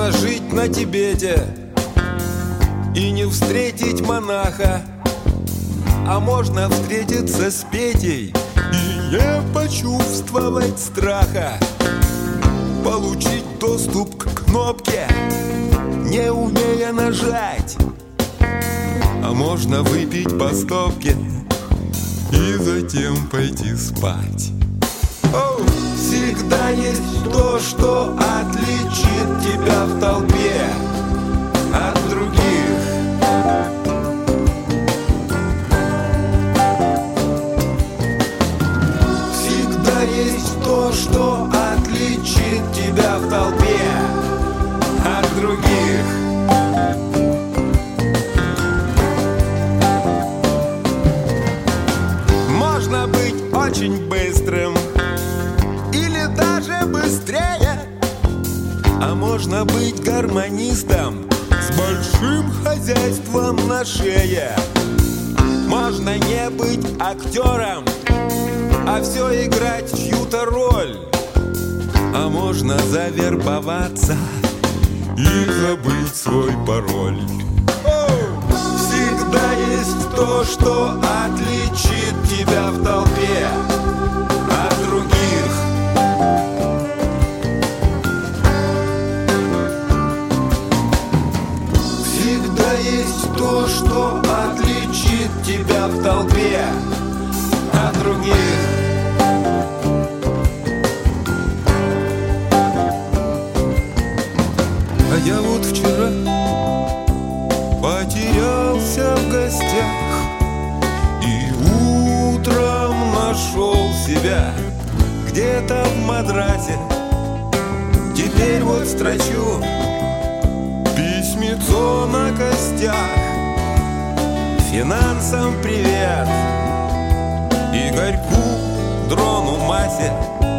Можно жить на Тибете и не встретить монаха, а можно встретиться с Петей и не почувствовать страха. Получить доступ к кнопке, не умея нажать, а можно выпить по стопке и затем пойти спать. Всегда есть то, что отличит тебя в толпе от других. Всегда есть то, что отличит тебя в толпе от других. Можно быть очень быстрым или даже быстрее, а можно быть гармонистом с большим хозяйством на шее. Можно не быть актером, а все играть чью-то роль, а можно завербоваться и забыть свой пароль. Всегда есть то, что отличит тебя в толпе от других. Всегда есть то, что отличит тебя в толпе от других. А я вот вчера потерялся в гостях и утром нашел себя где-то в Мадрасе. Теперь вот строчу письмецо на костях. Финансам привет, Игорьку, дрону, Масе.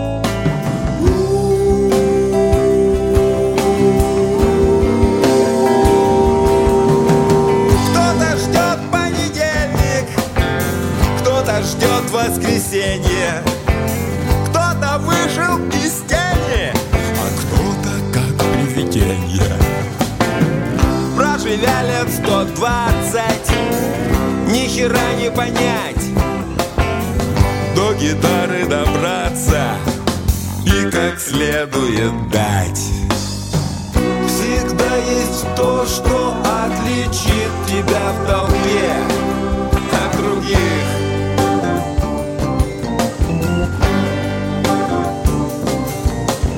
Кто-то ждет воскресенье, кто-то вышел из тени, а кто-то как привидение. Проживя лет 120, ни хера не понять, до гитары добраться и как следует дать. Всегда есть то, что отличит тебя в толпе от других.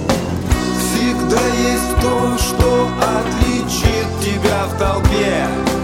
Всегда есть то, что отличит тебя в толпе